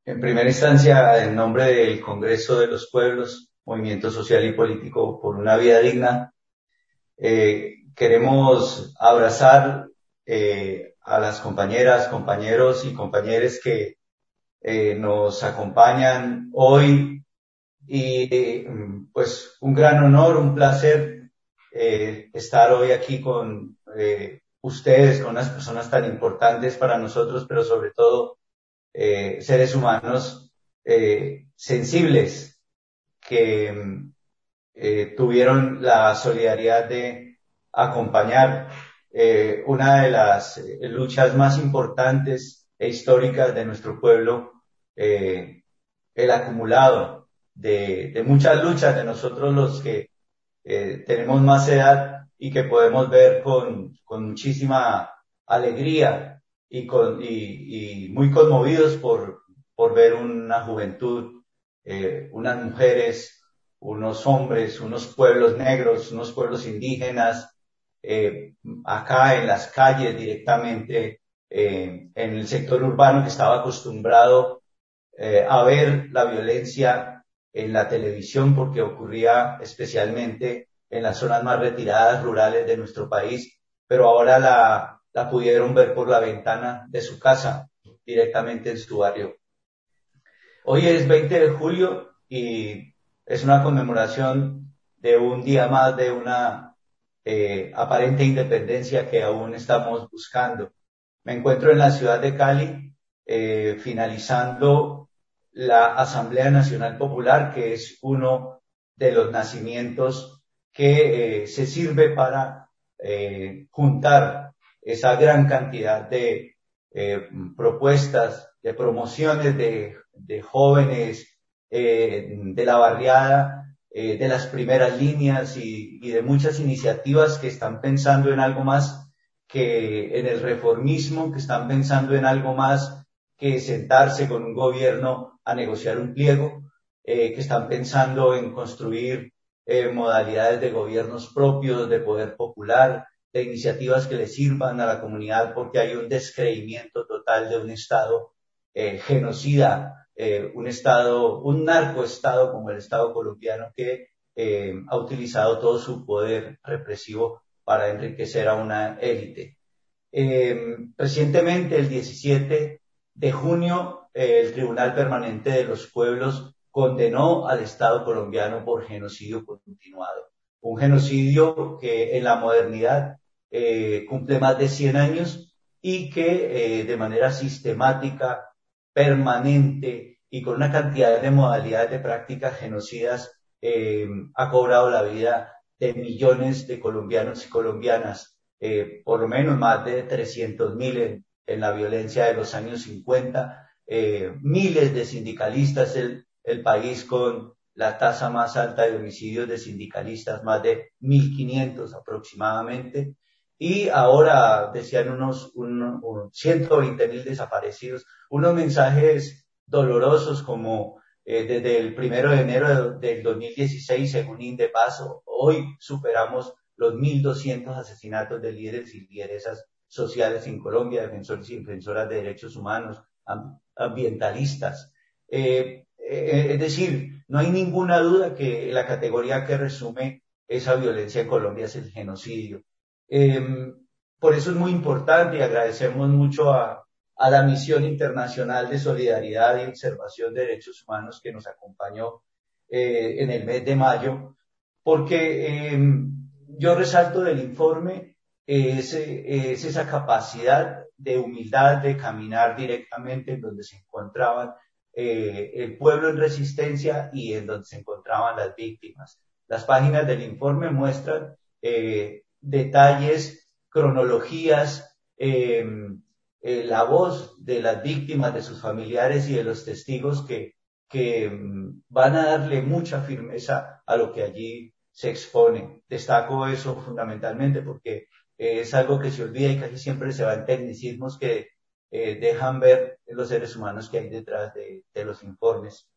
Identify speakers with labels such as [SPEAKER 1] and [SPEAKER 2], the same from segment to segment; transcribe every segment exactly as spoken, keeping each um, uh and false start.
[SPEAKER 1] En primera instancia, en nombre del Congreso de los Pueblos, Movimiento Social y Político por una Vida Digna, eh, queremos abrazar eh, a las compañeras, compañeros y compañeres que eh, nos acompañan hoy y eh, pues un gran honor, un placer eh, estar hoy aquí con eh, ustedes, con unas personas tan importantes para nosotros, pero sobre todo eh, seres humanos eh, sensibles que eh, tuvieron la solidaridad de acompañar eh, una de las eh, luchas más importantes e históricas de nuestro pueblo, eh, el acumulado de, de muchas luchas de nosotros los que eh, tenemos más edad y que podemos ver con, con muchísima alegría y, con, y, y muy conmovidos por, por ver una juventud, eh, unas mujeres, unos hombres, unos pueblos negros, unos pueblos indígenas, eh, acá en las calles directamente, eh, en el sector urbano que estaba acostumbrado eh, a ver la violencia en la televisión porque ocurría especialmente en las zonas más retiradas rurales de nuestro país, pero ahora la, la pudieron ver por la ventana de su casa, directamente en su barrio. Hoy es veinte de julio y es una conmemoración de un día más de una eh, aparente independencia que aún estamos buscando. Me encuentro en la ciudad de Cali, eh, finalizando la Asamblea Nacional Popular, que es uno de los nacimientos que eh, se sirve para eh, juntar esa gran cantidad de eh, propuestas, de promociones de, de jóvenes eh, de la barriada, eh, de las primeras líneas y, y de muchas iniciativas que están pensando en algo más que en el reformismo, que están pensando en algo más que sentarse con un gobierno a negociar un pliego, eh, que están pensando en construir eh, modalidades de gobiernos propios, de poder popular, de iniciativas que le sirvan a la comunidad, porque hay un descreimiento total de un Estado eh, genocida, eh, un Estado, un narcoestado como el Estado colombiano que eh, ha utilizado todo su poder represivo para enriquecer a una élite. Eh, recientemente, el diecisiete de junio, eh, el Tribunal Permanente de los Pueblos condenó al Estado colombiano por genocidio continuado. Un genocidio que en la modernidad eh, cumple más de cien años y que eh, de manera sistemática, permanente y con una cantidad de modalidades de prácticas genocidas eh, ha cobrado la vida de millones de colombianos y colombianas, eh, por lo menos más de trescientos mil en, en la violencia de los años cincuenta, eh, miles de sindicalistas, el, el país con la tasa más alta de homicidios de sindicalistas, más de mil quinientos aproximadamente, y ahora decían unos un, un ciento veinte mil desaparecidos, unos mensajes dolorosos como eh, desde el primero de enero de, del dos mil dieciséis, según Indepaso, hoy superamos los mil doscientos asesinatos de líderes y lideresas sociales en Colombia, defensores y defensoras de derechos humanos, ambientalistas. Eh, eh, es decir, no hay ninguna duda que la categoría que resume esa violencia en Colombia es el genocidio. Eh, por eso es muy importante y agradecemos mucho a, a la Misión Internacional de Solidaridad y Observación de Derechos Humanos que nos acompañó eh, en el mes de mayo, porque eh, yo resalto del informe es, es esa capacidad de humildad de caminar directamente en donde se encontraban eh, el pueblo en resistencia y en donde se encontraban las víctimas. Las páginas del informe muestran eh, detalles, cronologías, eh, eh, la voz de las víctimas, de sus familiares y de los testigos que, que um, van a darle mucha firmeza a lo que allí se expone. Destaco eso fundamentalmente porque eh, es algo que se olvida y casi siempre se va en tecnicismos que eh, dejan ver los seres humanos que hay detrás de, de los informes.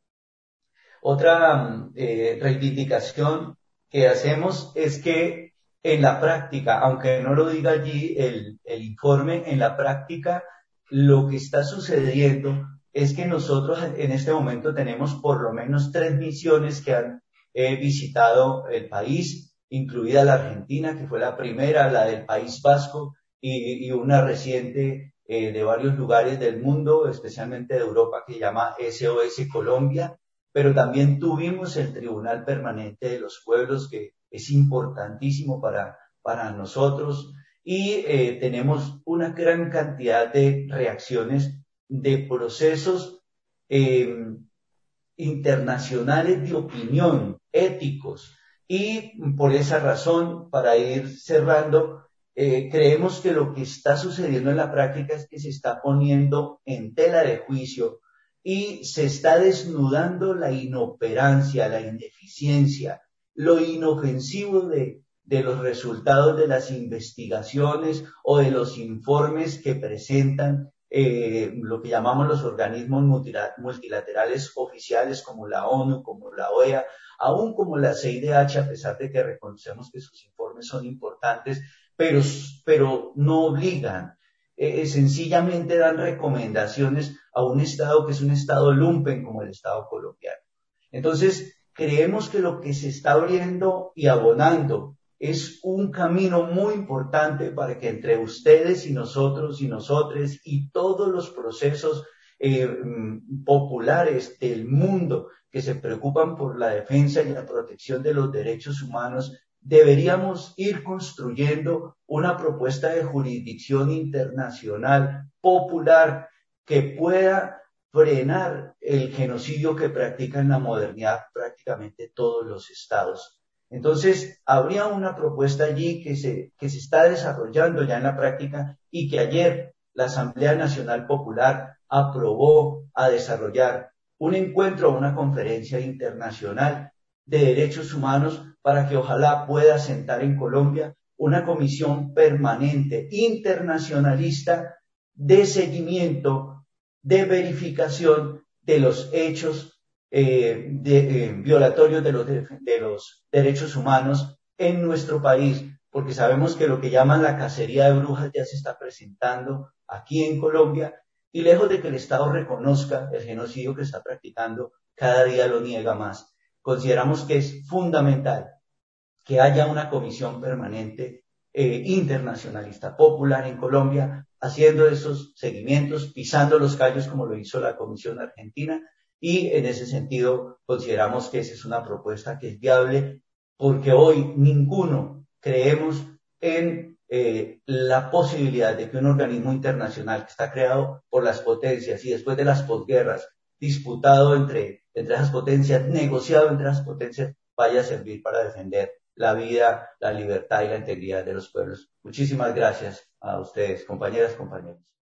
[SPEAKER 1] Otra eh, reivindicación que hacemos es que en la práctica, aunque no lo diga allí el, el informe, en la práctica lo que está sucediendo es que nosotros en este momento tenemos por lo menos tres misiones que han eh, visitado el país, incluida la Argentina, que fue la primera, la del País Vasco, y, y una reciente eh, de varios lugares del mundo, especialmente de Europa, que se llama S O S Colombia, pero también tuvimos el Tribunal Permanente de los Pueblos, que es importantísimo para, para nosotros, y eh, tenemos una gran cantidad de reacciones de procesos eh, internacionales de opinión, éticos, y por esa razón, para ir cerrando, eh, creemos que lo que está sucediendo en la práctica es que se está poniendo en tela de juicio y se está desnudando la inoperancia, la ineficiencia, lo inofensivo de, de los resultados de las investigaciones o de los informes que presentan eh, lo que llamamos los organismos multilaterales oficiales como la ONU, como la O E A, aún como la C I D H, a pesar de que reconocemos que sus informes son importantes, pero, pero no obligan, eh, sencillamente dan recomendaciones a un Estado que es un Estado lumpen como el Estado colombiano. Entonces, creemos que lo que se está abriendo y abonando es un camino muy importante para que entre ustedes y nosotros y nosotres y todos los procesos eh, populares del mundo que se preocupan por la defensa y la protección de los derechos humanos, deberíamos ir construyendo una propuesta de jurisdicción internacional popular que pueda frenar el genocidio que practican en la modernidad prácticamente todos los estados. Entonces, habría una propuesta allí que se, que se está desarrollando ya en la práctica y que ayer la Asamblea Nacional Popular aprobó a desarrollar un encuentro, una conferencia internacional de derechos humanos para que ojalá pueda sentar en Colombia una comisión permanente internacionalista de seguimiento, de verificación de los hechos Eh, de, eh, violatorios de los, de, de los derechos humanos en nuestro país, porque sabemos que lo que llaman la cacería de brujas ya se está presentando aquí en Colombia y lejos de que el Estado reconozca el genocidio que está practicando, cada día lo niega más. Consideramos que es fundamental que haya una comisión permanente eh, internacionalista popular en Colombia, haciendo esos seguimientos, pisando los callos como lo hizo la Comisión Argentina. Y en ese sentido consideramos que esa es una propuesta que es viable porque hoy ninguno creemos en eh, la posibilidad de que un organismo internacional que está creado por las potencias y después de las posguerras, disputado entre, entre esas potencias, negociado entre esas potencias, vaya a servir para defender la vida, la libertad y la integridad de los pueblos. Muchísimas gracias a ustedes, compañeras, compañeros.